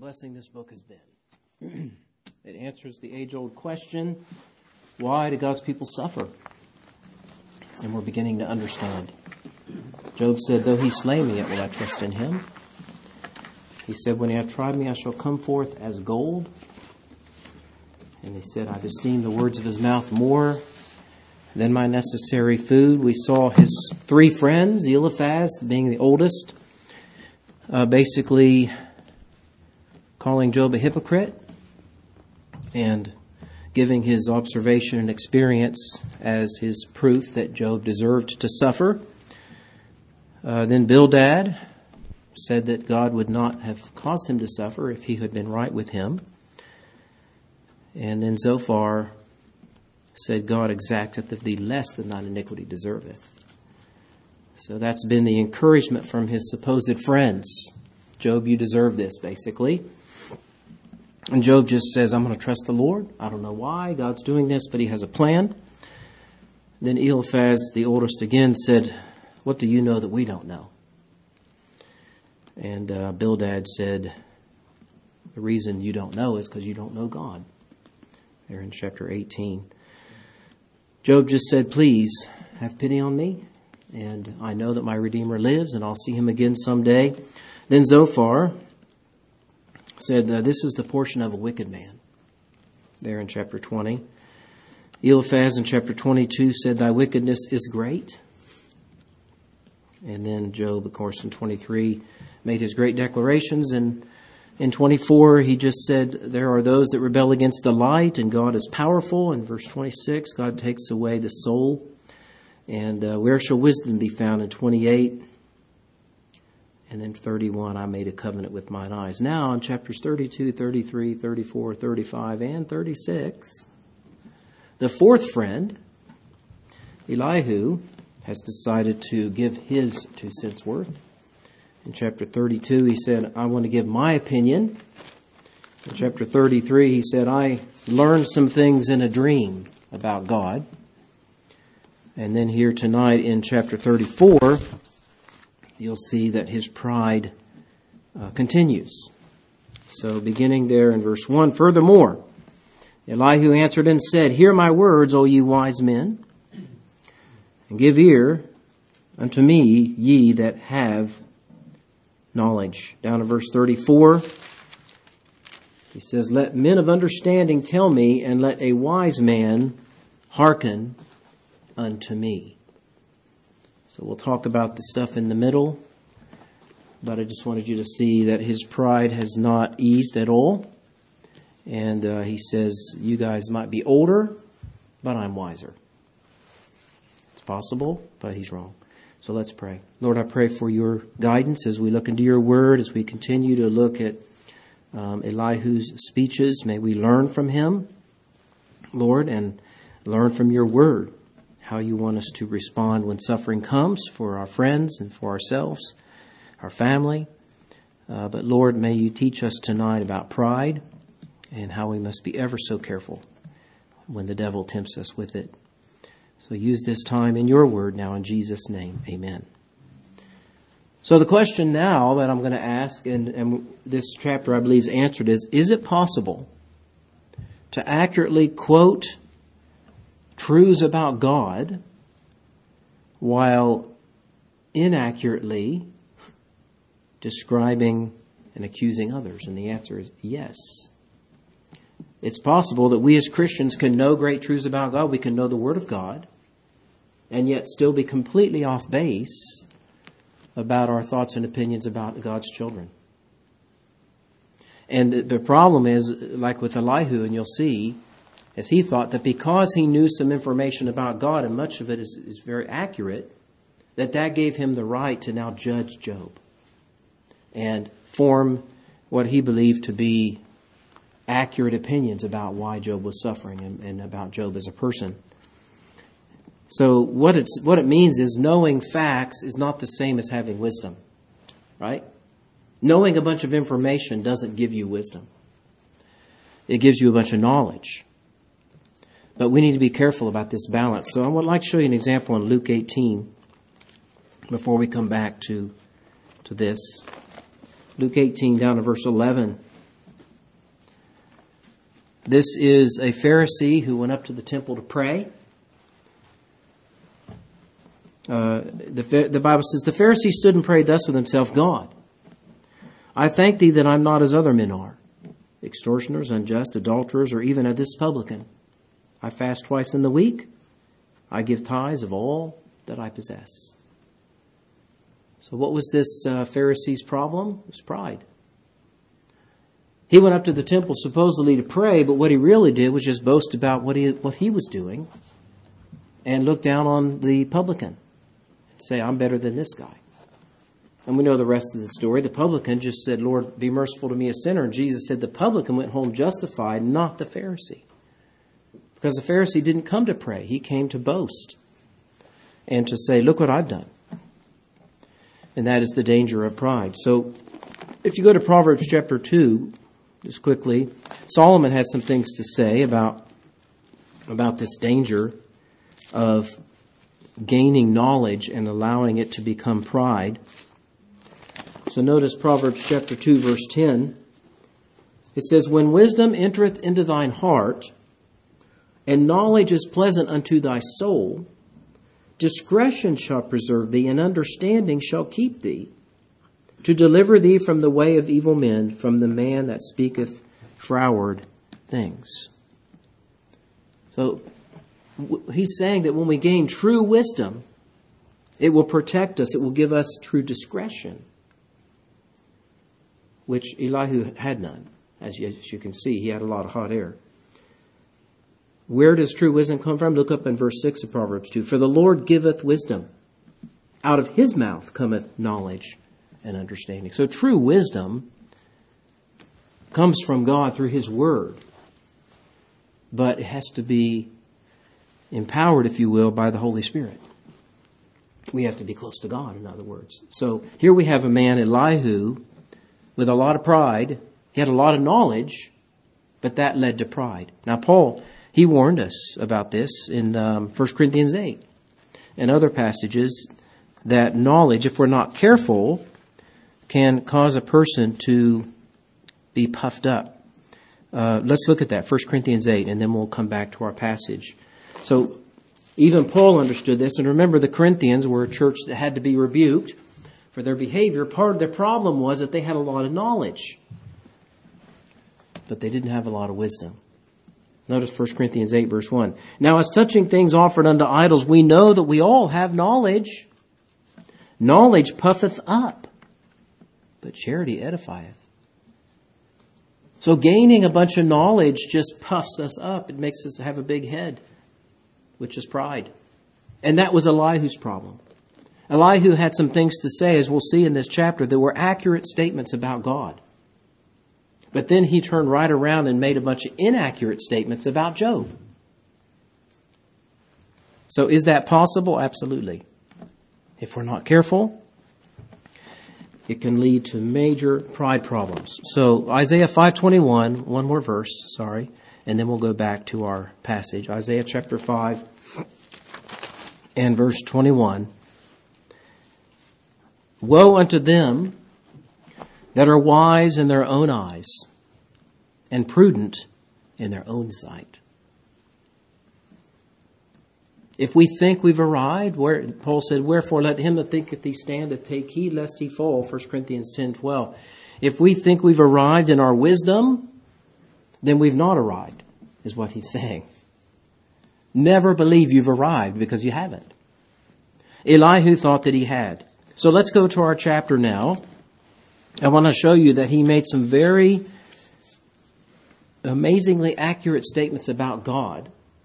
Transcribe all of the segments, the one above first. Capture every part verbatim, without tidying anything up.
blessing this book has been. It answers the age-old question, why do God's people suffer? And we're beginning to understand. Job said, though he slay me, yet will I trust in him. He said, when he hath tried me, I shall come forth as gold. And he said, I've esteemed the words of his mouth more than my necessary food. We saw his three friends, Eliphaz being the oldest, uh, basically calling Job a hypocrite and giving his observation and experience as his proof that Job deserved to suffer. Uh, then Bildad said that God would not have caused him to suffer if he had been right with him. And then Zophar said, God exacteth of thee less than thine iniquity deserveth. So that's been the encouragement from his supposed friends. Job, you deserve this, basically. And Job just says, I'm going to trust the Lord. I don't know why God's doing this, but he has a plan. Then Eliphaz, the oldest, again said, what do you know that we don't know? And uh, Bildad said, the reason you don't know is because you don't know God. There in chapter eighteen. Job just said, please have pity on me. And I know that my Redeemer lives and I'll see him again someday. Then Zophar said, uh, this is the portion of a wicked man. There in chapter twenty. Eliphaz in chapter twenty-two said, thy wickedness is great. And then Job, of course, in twenty-three made his great declarations. And in twenty-four, he just said, there are those that rebel against the light and God is powerful. In verse twenty-six, God takes away the soul. And uh, where shall wisdom be found? In twenty-eight. And then thirty-one, I made a covenant with mine eyes. Now in chapters thirty-two, thirty-three, thirty-four, thirty-five, and thirty-six, the fourth friend, Elihu, has decided to give his two cents worth. In chapter thirty-two, he said, I want to give my opinion. In chapter thirty-three, he said, I learned some things in a dream about God. And then here tonight in chapter thirty-four, you'll see that his pride uh, continues. So beginning there in verse one, furthermore, Elihu answered and said, hear my words, O ye wise men, and give ear unto me, ye that have knowledge. Down to verse thirty-four, he says, let men of understanding tell me, and let a wise man hearken unto me. So we'll talk about the stuff in the middle, but I just wanted you to see that his pride has not eased at all. And uh, he says, you guys might be older, but I'm wiser. It's possible, but he's wrong. So let's pray. Lord, I pray for your guidance as we look into your word, as we continue to look at um, Elihu's speeches. May we learn from him, Lord, and learn from your word how you want us to respond when suffering comes for our friends and for ourselves, our family. Uh, but Lord, may you teach us tonight about pride and how we must be ever so careful when the devil tempts us with it. So use this time in your word now in Jesus' name. Amen. So the question now that I'm going to ask, and, and this chapter I believe is answered, is, is it possible to accurately quote truths about God while inaccurately describing and accusing others? And the answer is yes. It's possible that we as Christians can know great truths about God. We can know the Word of God and yet still be completely off base about our thoughts and opinions about God's children. And the problem is, like with Elihu, and you'll see, as he thought that because he knew some information about God, and much of it is, is very accurate, that that gave him the right to now judge Job and form what he believed to be accurate opinions about why Job was suffering and, and about Job as a person. So what it's what it means is knowing facts is not the same as having wisdom, right? Knowing a bunch of information doesn't give you wisdom. It gives you a bunch of knowledge. But we need to be careful about this balance. So I would like to show you an example in Luke eighteen before we come back to, to this. Luke eighteen down to verse eleven. This is a Pharisee who went up to the temple to pray. Uh, the, the Bible says, the Pharisee stood and prayed thus with himself, God, I thank thee that I'm not as other men are, extortioners, unjust, adulterers, or even as this publican. I fast twice in the week. I give tithes of all that I possess. So what was this uh, Pharisee's problem? It was pride. He went up to the temple supposedly to pray, but what he really did was just boast about what he what he was doing and look down on the publican and say, I'm better than this guy. And we know the rest of the story. The publican just said, Lord, be merciful to me, a sinner. And Jesus said the publican went home justified, not the Pharisee. Because the Pharisee didn't come to pray. He came to boast and to say, look what I've done. And that is the danger of pride. So if you go to Proverbs chapter two, just quickly, Solomon had some things to say about, about this danger of gaining knowledge and allowing it to become pride. So notice Proverbs chapter two, verse ten. It says, when wisdom entereth into thine heart, and knowledge is pleasant unto thy soul, discretion shall preserve thee, and understanding shall keep thee, to deliver thee from the way of evil men, from the man that speaketh froward things. So he's saying that when we gain true wisdom, it will protect us. It will give us true discretion, which Elihu had none. As you, as you can see, he had a lot of hot air. Where does true wisdom come from? Look up in verse six of Proverbs two. For the Lord giveth wisdom. Out of his mouth cometh knowledge and understanding. So true wisdom comes from God through his word. But it has to be empowered, if you will, by the Holy Spirit. We have to be close to God, in other words. So here we have a man, Elihu, with a lot of pride. He had a lot of knowledge, but that led to pride. Now, Paul, he warned us about this in um, First Corinthians eight and other passages, that knowledge, if we're not careful, can cause a person to be puffed up. Uh, let's look at that, First Corinthians eight, and then we'll come back to our passage. So even Paul understood this, and remember the Corinthians were a church that had to be rebuked for their behavior. Part of their problem was that they had a lot of knowledge, but they didn't have a lot of wisdom. Notice First Corinthians eight, verse one. Now as touching things offered unto idols, we know that we all have knowledge. Knowledge puffeth up, but charity edifieth. So gaining a bunch of knowledge just puffs us up. It makes us have a big head, which is pride. And that was Elihu's problem. Elihu had some things to say, as we'll see in this chapter, that were accurate statements about God. But then he turned right around and made a bunch of inaccurate statements about Job. So is that possible? Absolutely. If we're not careful, it can lead to major pride problems. So Isaiah five twenty-one, one more verse, sorry, and then we'll go back to our passage. Isaiah chapter five and verse twenty-one. Woe unto them that are wise in their own eyes and prudent in their own sight. If we think we've arrived, where Paul said, wherefore let him that thinketh he standeth take heed lest he fall, First Corinthians ten twelve. If we think we've arrived in our wisdom, then we've not arrived, is what he's saying. Never believe you've arrived, because you haven't. Elihu thought that he had. So let's go to our chapter now. I want to show you that he made some very amazingly accurate statements about God.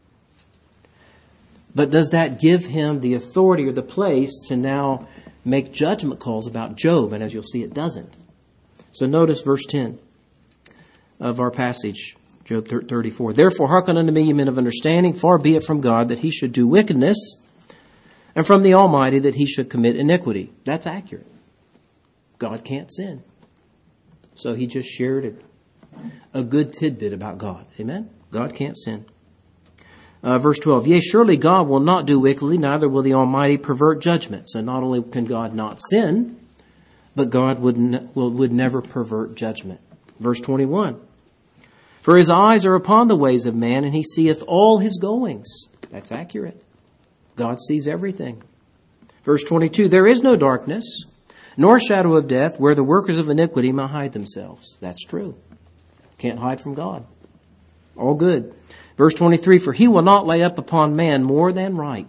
But does that give him the authority or the place to now make judgment calls about Job? And as you'll see, it doesn't. So notice verse ten of our passage, Job thirty-four. Therefore hearken unto me, ye men of understanding, far be it from God that he should do wickedness, and from the Almighty that he should commit iniquity. That's accurate. God can't sin. So he just shared a, a good tidbit about God. Amen? God can't sin. Uh, verse twelve, yea, surely God will not do wickedly, neither will the Almighty pervert judgment. So not only can God not sin, but God would, ne- will, would never pervert judgment. Verse twenty-one, For his eyes are upon the ways of man, and he seeth all his goings. That's accurate. God sees everything. Verse twenty-two, there is no darkness, nor shadow of death, where the workers of iniquity may hide themselves. That's true. Can't hide from God. All good. Verse twenty-three, for he will not lay up upon man more than right.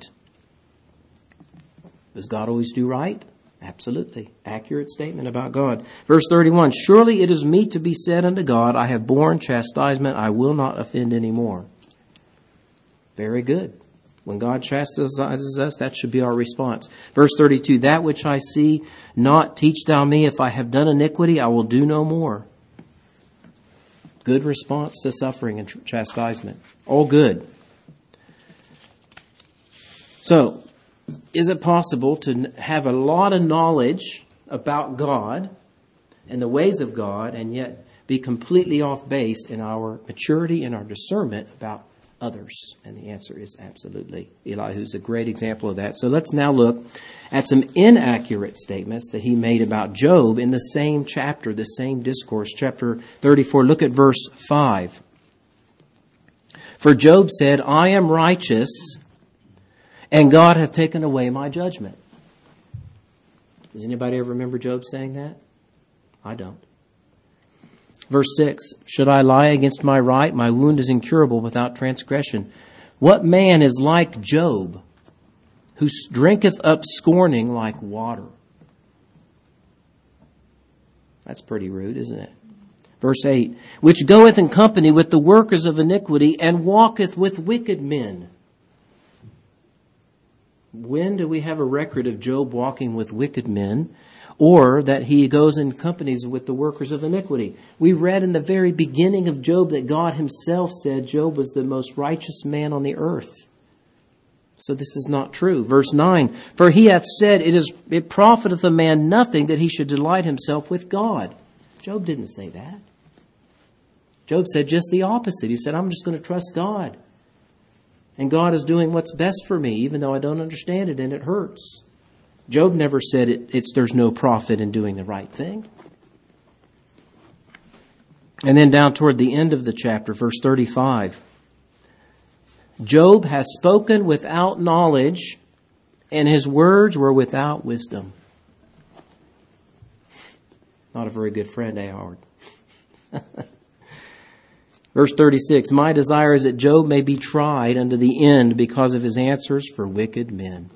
Does God always do right? Absolutely. Accurate statement about God. Verse thirty-one, surely it is meet to be said unto God, I have borne chastisement, I will not offend any more. Very good. When God chastises us, that should be our response. Verse thirty-two, that which I see not teach thou me, if I have done iniquity, I will do no more. Good response to suffering and chastisement. All good. So, is it possible to have a lot of knowledge about God and the ways of God and yet be completely off base in our maturity and our discernment about others? And the answer is absolutely. Elihu's a great example of that. So let's now look at some inaccurate statements that he made about Job in the same chapter, the same discourse, chapter thirty-four. Look at verse five. For Job said, I am righteous, and God hath taken away my judgment. Does anybody ever remember Job saying that? I don't. Verse six, should I lie against my right? My wound is incurable without transgression. What man is like Job, who drinketh up scorning like water? That's pretty rude, isn't it? Verse eight, which goeth in company with the workers of iniquity and walketh with wicked men. When do we have a record of Job walking with wicked men, or that he goes in companies with the workers of iniquity? We read in the very beginning of Job that God himself said Job was the most righteous man on the earth. So this is not true. Verse nine, for he hath said, it is it profiteth a man nothing that he should delight himself with God. Job didn't say that. Job said just the opposite. He said, I'm just going to trust God. And God is doing what's best for me, even though I don't understand it and it hurts. Job never said it, it's there's no profit in doing the right thing. And then down toward the end of the chapter, verse thirty-five. Job has spoken without knowledge, and his words were without wisdom. Not a very good friend, eh, Howard? Verse thirty-six, my desire is that Job may be tried unto the end because of his answers for wicked men.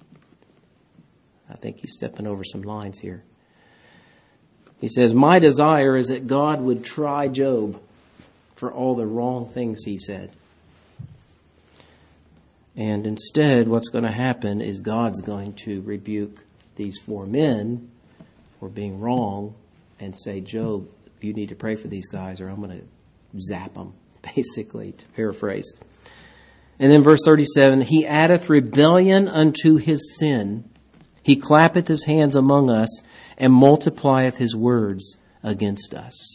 I think he's stepping over some lines here. He says, my desire is that God would try Job for all the wrong things he said. And instead, what's going to happen is God's going to rebuke these four men for being wrong and say, Job, you need to pray for these guys or I'm going to zap them, basically, to paraphrase. And then verse thirty-seven, he addeth rebellion unto his sin. He clappeth his hands among us and multiplieth his words against us.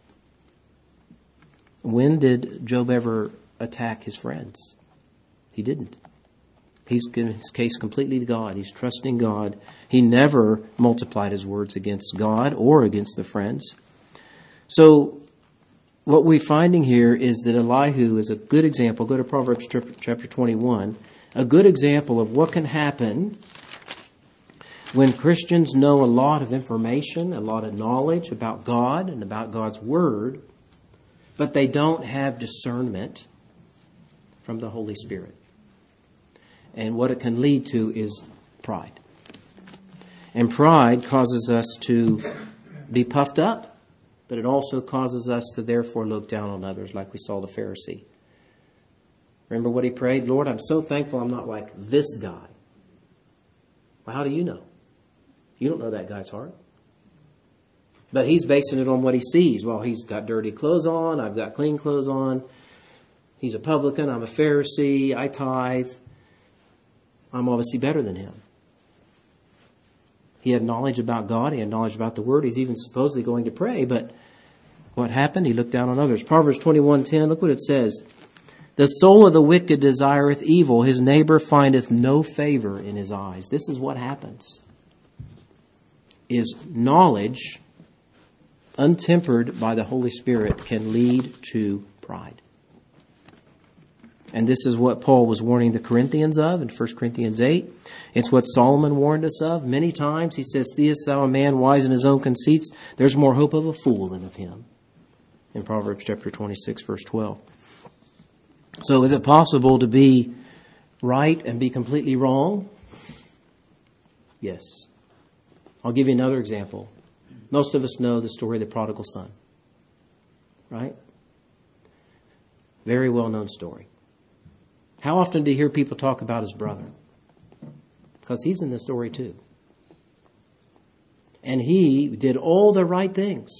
When did Job ever attack his friends? He didn't. He's given his case completely to God. He's trusting God. He never multiplied his words against God or against the friends. So what we're finding here is that Elihu is a good example. Go to Proverbs chapter twenty-one. A good example of what can happen when Christians know a lot of information, a lot of knowledge about God and about God's Word, but they don't have discernment from the Holy Spirit. And what it can lead to is pride. And pride causes us to be puffed up, but it also causes us to therefore look down on others, like we saw the Pharisee. Remember what he prayed? Lord, I'm so thankful I'm not like this guy. Well, how do you know? You don't know that guy's heart. But he's basing it on what he sees. Well, he's got dirty clothes on. I've got clean clothes on. He's a publican. I'm a Pharisee. I tithe. I'm obviously better than him. He had knowledge about God. He had knowledge about the Word. He's even supposedly going to pray. But what happened? He looked down on others. Proverbs twenty-one ten, look what it says. The soul of the wicked desireth evil. His neighbor findeth no favor in his eyes. This is what happens. Is knowledge untempered by the Holy Spirit, can lead to pride. And this is what Paul was warning the Corinthians of in First Corinthians eight. It's what Solomon warned us of many times. He says, "Seest thou a man wise in his own conceits? There's more hope of a fool than of him." In Proverbs chapter twenty-six, verse twelve. So is it possible to be right and be completely wrong? Yes. I'll give you another example. Most of us know the story of the prodigal son. Right? Very well-known story. How often do you hear people talk about his brother? Because he's in the story too. And he did all the right things.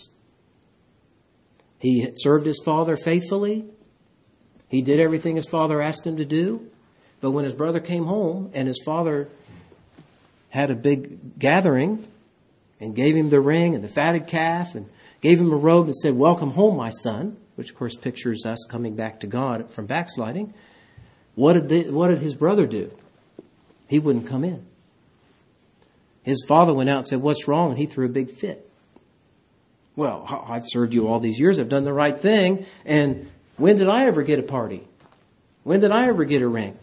He served his father faithfully. He did everything his father asked him to do. But when his brother came home and his father had a big gathering and gave him the ring and the fatted calf and gave him a robe and said, "Welcome home, my son," which of course pictures us coming back to God from backsliding, what did they, what did his brother do? He wouldn't come in. His father went out and said, "What's wrong?" And he threw a big fit. "Well, I've served you all these years. I've done the right thing. And when did I ever get a party? When did I ever get a ring?"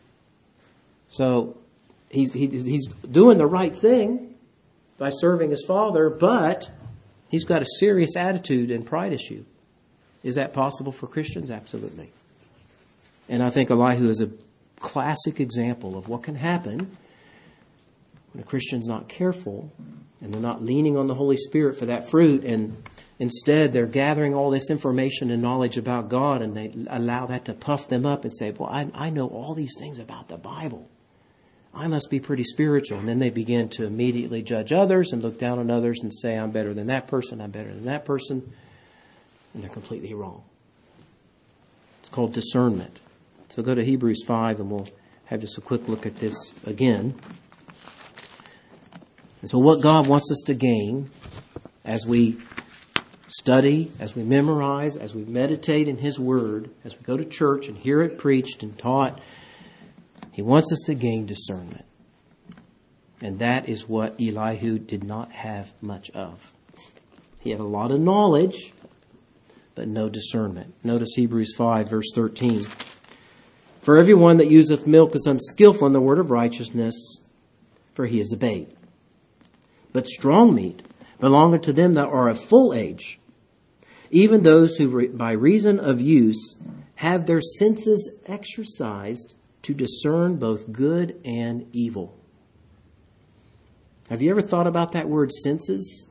So he's, he, he's doing the right thing by serving his father, but he's got a serious attitude and pride issue. Is that possible for Christians? Absolutely. And I think Elihu is a classic example of what can happen when a Christian's not careful and they're not leaning on the Holy Spirit for that fruit, and instead they're gathering all this information and knowledge about God, and they allow that to puff them up and say, "Well, I, I know all these things about the Bible. I must be pretty spiritual." And then they begin to immediately judge others and look down on others and say, "I'm better than that person, I'm better than that person." And they're completely wrong. It's called discernment. So go to Hebrews five and we'll have just a quick look at this again. And so what God wants us to gain as we study, as we memorize, as we meditate in His Word, as we go to church and hear it preached and taught, He wants us to gain discernment. And that is what Elihu did not have much of. He had a lot of knowledge, but no discernment. Notice Hebrews five, verse thirteen. "For everyone that useth milk is unskillful in the word of righteousness, for he is a babe. But strong meat belongeth to them that are of full age, even those who by reason of use have their senses exercised to discern both good and evil." Have you ever thought about that word senses?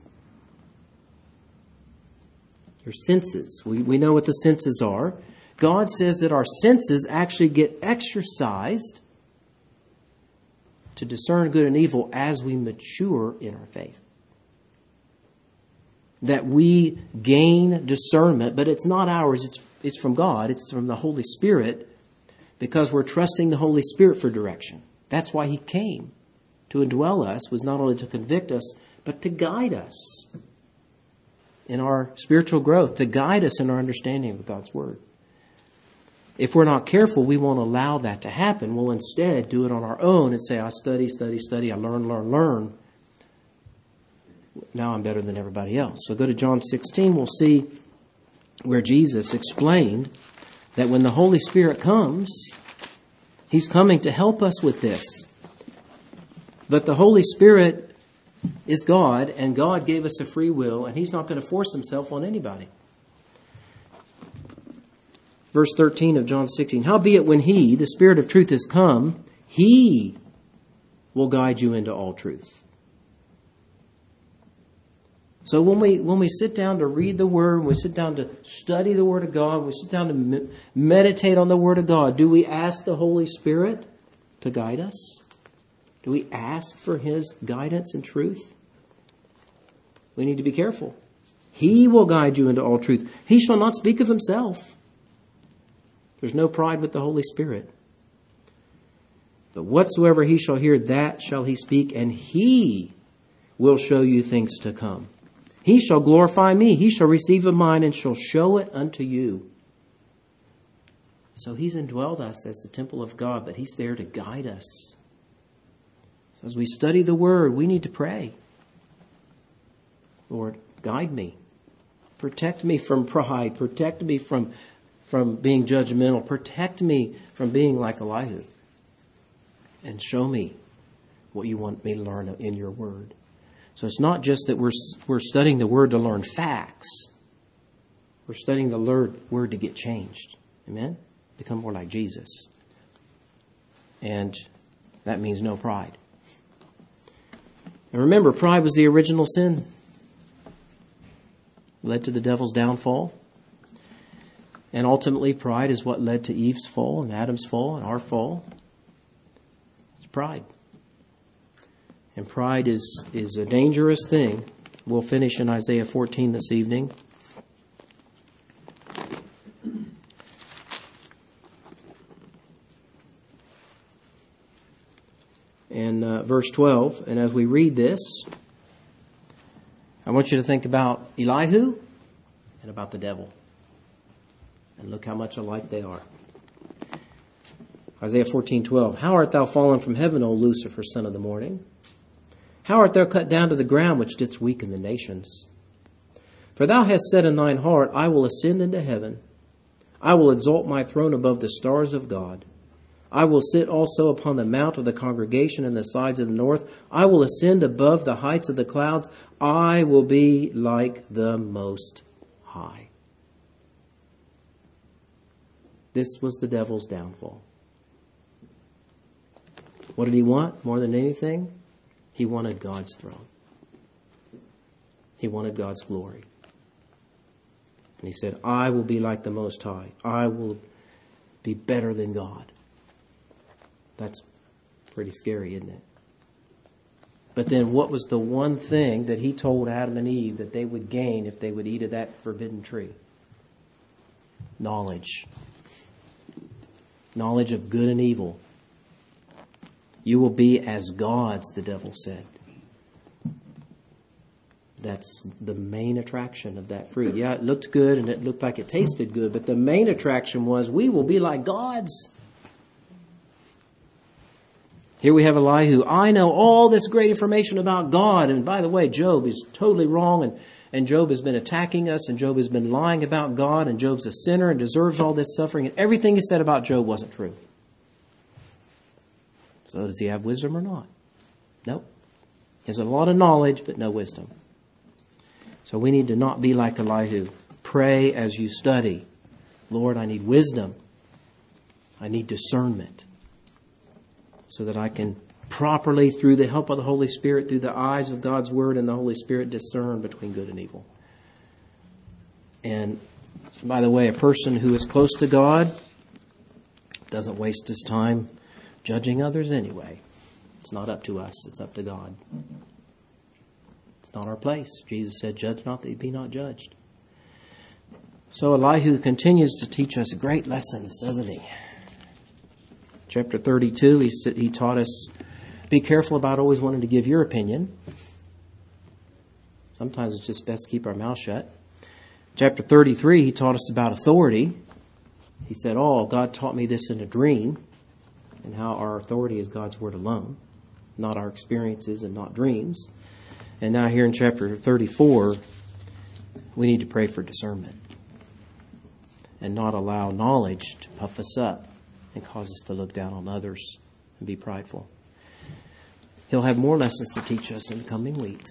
Your senses. We, we know what the senses are. God says that our senses actually get exercised to discern good and evil as we mature in our faith. That we gain discernment, but it's not ours, it's, it's from God, it's from the Holy Spirit, because we're trusting the Holy Spirit for direction. That's why He came. To indwell us was not only to convict us, but to guide us in our spiritual growth, to guide us in our understanding of God's Word. If we're not careful, we won't allow that to happen. We'll instead do it on our own and say, "I study, study, study, I learn, learn, learn. Now I'm better than everybody else." So go to John sixteen. We'll see where Jesus explained that when the Holy Spirit comes, He's coming to help us with this. But the Holy Spirit is God, and God gave us a free will, and He's not going to force Himself on anybody. Verse thirteen of John sixteen, "Howbeit when He, the Spirit of truth, is come, He will guide you into all truth." So when we when we sit down to read the Word, when we sit down to study the Word of God, when we sit down to me- meditate on the Word of God, do we ask the Holy Spirit to guide us? Do we ask for His guidance and truth? We need to be careful. He will guide you into all truth. He shall not speak of Himself. There's no pride with the Holy Spirit. But whatsoever He shall hear, that shall He speak, and He will show you things to come. He shall glorify Me. He shall receive of mine and shall show it unto you. So He's indwelled us as the temple of God, but He's there to guide us. So as we study the Word, we need to pray. "Lord, guide me. Protect me from pride. Protect me from, from being judgmental. Protect me from being like Elihu. And show me what you want me to learn in your word. So it's not just that we're we're studying the word to learn facts. We're studying the word, word to get changed. Amen? Become more like Jesus. And that means no pride. And remember, pride was the original sin. Led to the devil's downfall. And ultimately, pride is what led to Eve's fall and Adam's fall and our fall. It's pride. And pride is, is a dangerous thing. We'll finish in Isaiah fourteen this evening. And uh, verse twelve, and as we read this, I want you to think about Elihu and about the devil. And look how much alike they are. Isaiah fourteen twelve. How art thou fallen from heaven, O Lucifer, son of the morning? How art thou cut down to the ground, which didst weaken the nations? For thou hast said in thine heart, I will ascend into heaven. I will exalt my throne above the stars of God. I will sit also upon the mount of the congregation in the sides of the north. I will ascend above the heights of the clouds. I will be like the Most High. This was the devil's downfall. What did he want more than anything? He wanted God's throne. He wanted God's glory. And he said, I will be like the Most High. I will be better than God. That's pretty scary, isn't it? But then what was the one thing that he told Adam and Eve that they would gain if they would eat of that forbidden tree? Knowledge. Knowledge of good and evil. You will be as gods, the devil said. That's the main attraction of that fruit. Yeah, it looked good and it looked like it tasted good, but the main attraction was we will be like gods. Here we have Elihu. I know all this great information about God. And by the way, Job is totally wrong. And, and Job has been attacking us. And Job has been lying about God. And Job's a sinner and deserves all this suffering. And everything he said about Job wasn't true. So does he have wisdom or not? Nope. He has a lot of knowledge, but no wisdom. So we need to not be like Elihu. Pray as you study. Lord, I need wisdom. I need discernment. So that I can properly, through the help of the Holy Spirit, through the eyes of God's Word and the Holy Spirit, discern between good and evil. And by the way, a person who is close to God doesn't waste his time judging others anyway. It's not up to us. It's up to God. It's not our place. Jesus said, judge not that you be not judged. So Elihu continues to teach us great lessons, doesn't he? Chapter thirty-two, he, he taught us, be careful about always wanting to give your opinion. Sometimes it's just best to keep our mouth shut. Chapter thirty-three, he taught us about authority. He said, oh, God taught me this in a dream, and how our authority is God's word alone, not our experiences and not dreams. And now here in chapter thirty-four, we need to pray for discernment and not allow knowledge to puff us up and cause us to look down on others and be prideful. He'll have more lessons to teach us in the coming weeks.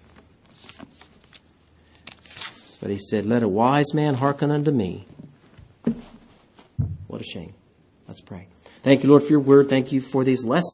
But he said, let a wise man hearken unto me. What a shame. Let's pray. Thank you, Lord, for your word. Thank you for these lessons.